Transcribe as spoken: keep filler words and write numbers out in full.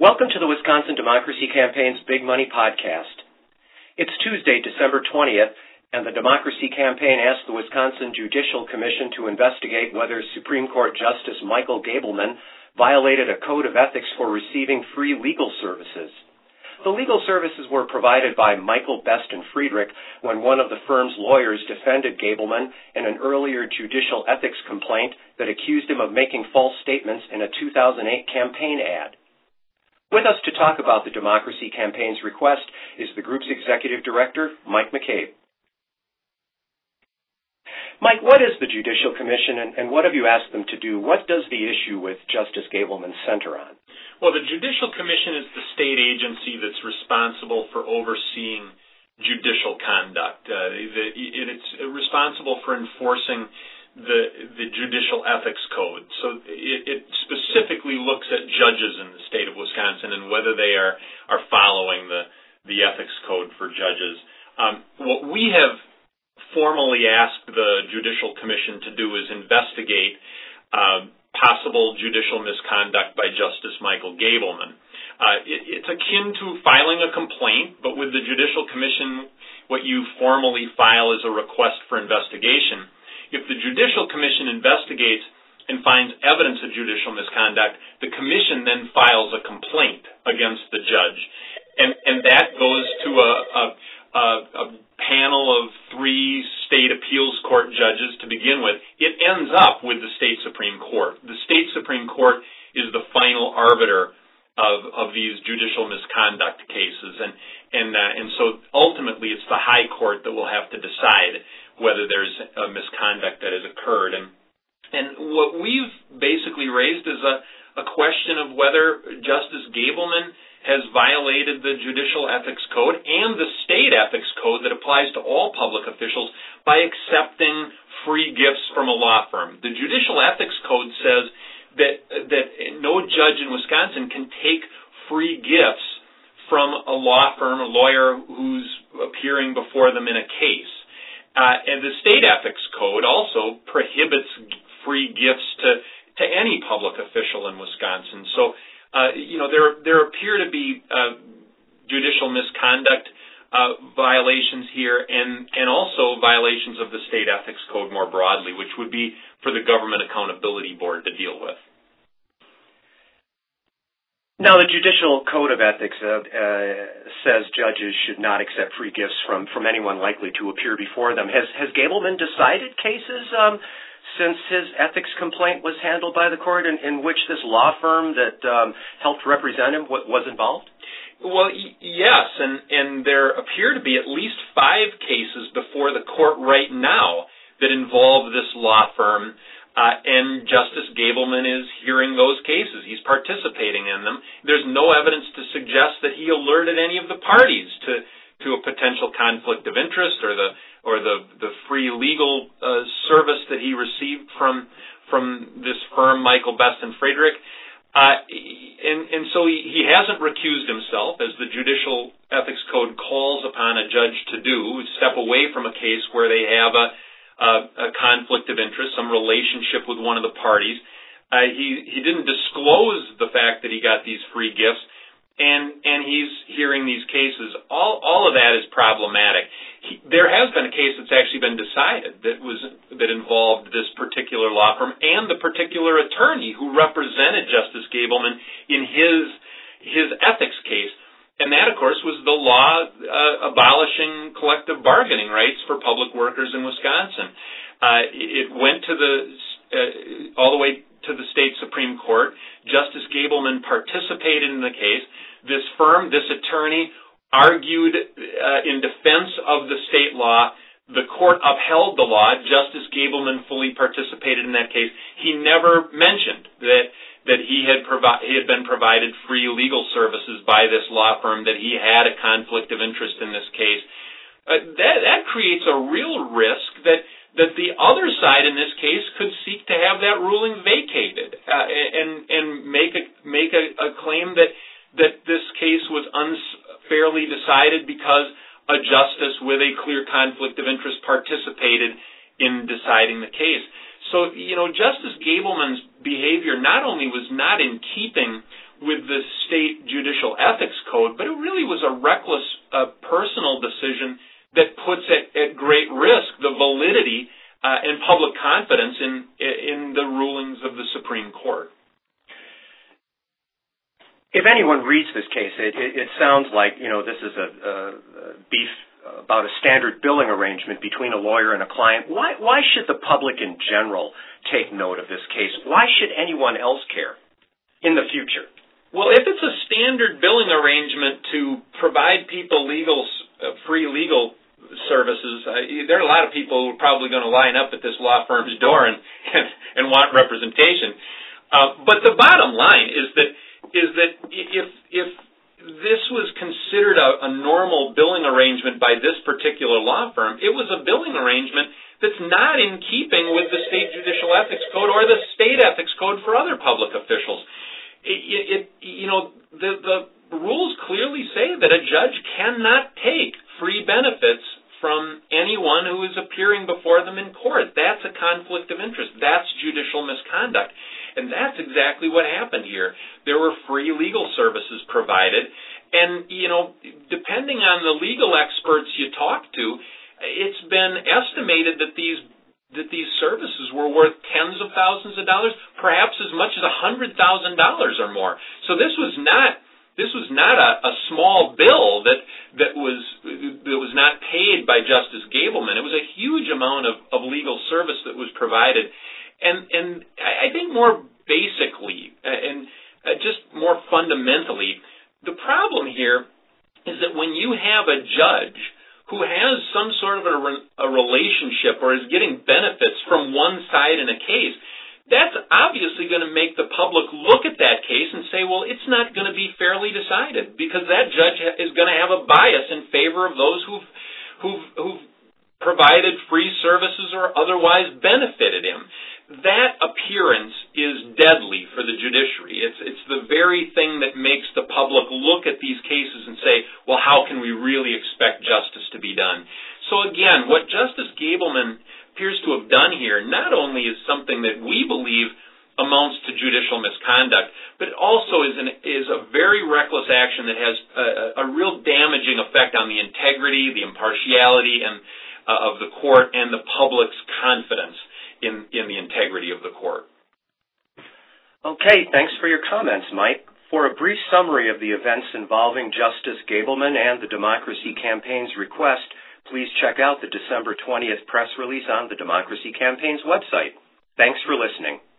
Welcome to the Wisconsin Democracy Campaign's Big Money Podcast. It's Tuesday, December twentieth, and the Democracy Campaign asked the Wisconsin Judicial Commission to investigate whether Supreme Court Justice Michael Gableman violated a code of ethics for receiving free legal services. The legal services were provided by Michael Best and Friedrich when one of the firm's lawyers defended Gableman in an earlier judicial ethics complaint that accused him of making false statements in a two thousand eight campaign ad. With us to talk about the Democracy Campaign's request is the group's executive director, Mike McCabe. Mike, what is the Judicial Commission, and, and what have you asked them to do? What does the issue with Justice Gableman center on? Well, the Judicial Commission is the state agency that's responsible for overseeing judicial conduct. Uh, the, it, it's responsible for enforcing the the judicial ethics code. So it, it specifically looks at judges in the state of Wisconsin and whether they are, are following the, the ethics code for judges. Um, what we have formally asked the Judicial Commission to do is investigate uh, possible judicial misconduct by Justice Michael Gableman. Uh, it, it's akin to filing a complaint, but with the Judicial Commission, what you formally file is a request for investigation. If the Judicial Commission investigates and finds evidence of judicial misconduct, the Commission then files a complaint against the judge. And, and that goes to a, a, a, a panel of three state appeals court judges to begin with. It ends up with the state Supreme Court. The state Supreme Court is the final arbiter of, of these judicial misconduct cases. And, and, uh, and so ultimately it's the high court that will have to decide whether there's a misconduct that has occurred. And, and what we've basically raised is a, a question of whether Justice Gableman has violated the Judicial Ethics Code and the state ethics code that applies to all public officials by accepting free gifts from a law firm. The Judicial Ethics Code says that, that no judge in Wisconsin can take free gifts from a law firm, a lawyer who's appearing before them in a case. Uh, and the state ethics code also prohibits free gifts to, to any public official in Wisconsin. So, uh, you know, there there appear to be uh, judicial misconduct uh, violations here, and and also violations of the state ethics code more broadly, which would be for the Government Accountability Board to deal with. Now, the Judicial Code of Ethics uh, uh, says judges should not accept free gifts from, from anyone likely to appear before them. Has has Gableman decided cases um, since his ethics complaint was handled by the court in, in which this law firm that um, helped represent him w- was involved? Well, y- yes, and, and there appear to be at least five cases before the court right now that involve this law firm. Uh, and Justice Gableman is hearing those cases. He's participating in them. There's no evidence to suggest that he alerted any of the parties to, to a potential conflict of interest or the or the, the free legal uh, service that he received from from this firm, Michael Best and Friedrich. Uh, and, and so he, he hasn't recused himself, as the Judicial Ethics Code calls upon a judge to do, step away from a case where they have a Uh, a conflict of interest, some relationship with one of the parties. Uh, he he didn't disclose the fact that he got these free gifts, and and he's hearing these cases. All all of that is problematic. He, there has been a case that's actually been decided that was that involved this particular law firm and the particular attorney who represented Justice Gableman in his his ethics case. And that, of course, was the law uh, abolishing collective bargaining rights for public workers in Wisconsin. Uh, it went to the uh, all the way to the state Supreme Court. Justice Gableman participated in the case. This firm, this attorney, argued uh, in defense of the state law. The court upheld the law. Justice Gableman fully participated in that case. He never mentioned that that he had provi- he had been provided free legal services by this law firm, that he had a conflict of interest in this case. Uh, that, that creates a real risk that that the other side in this case could seek to have that ruling vacated uh, and and make a make a, a claim that that this case was unfairly decided because a justice with a clear conflict of interest participated in deciding the case. So, you know, Justice Gableman's behavior not only was not in keeping with the state judicial ethics code, but it really was a reckless uh, personal decision that puts at, at great risk the validity uh, and public confidence in in the rulings of the Supreme Court. If anyone reads this case, it, it, it sounds like, you know, this is a, a, a beef about a standard billing arrangement between a lawyer and a client. Why, why should the public in general take note of this case? Why should anyone else care in the future? Well, if it's a standard billing arrangement to provide people legal, uh, free legal services, uh, there are a lot of people who are probably going to line up at this law firm's door and, and, and want representation. Uh, but the bottom line is that is that if if this was considered a, a normal billing arrangement by this particular law firm, it was a billing arrangement that's not in keeping with the state judicial ethics code or the state ethics code for other public officials. It, it, it you know, the, the rules clearly say that a judge cannot take free benefits from anyone who is appearing before them in court. That's a conflict of interest. That's judicial misconduct. And that's exactly what happened here. There were free legal services provided. And, you know, depending on the legal experts you talk to, it's been estimated that these that these services were worth tens of thousands of dollars, perhaps as much as one hundred thousand dollars or more. So this was not this was not a, a small bill that that was that was not paid by Justice Gableman. It was a huge amount of, of legal service that was provided. And and I think more basically and just more fundamentally, the problem here is that when you have a judge who has some sort of a, a relationship or is getting benefits from one side in a case, that's obviously going to make the public look at that case and say, well, it's not going to be fairly decided because that judge is going to have a bias in favor of those who've, who've, who've provided free services or otherwise benefited him. That appearance is deadly for the judiciary. It's it's the very thing that makes the public look at these cases and say, well, how can we really expect justice to be done? So again, what Justice Gableman appears to have done here not only is something that we believe amounts to judicial misconduct, but it also is an is a very reckless action that has a, a real damaging effect on the integrity, the impartiality, and uh, of the court and the public's confidence in, in the integrity of the court. Okay, thanks for your comments, Mike. For a brief summary of the events involving Justice Gableman and the Democracy Campaign's request, please check out the December twentieth press release on the Democracy Campaign's website. Thanks for listening.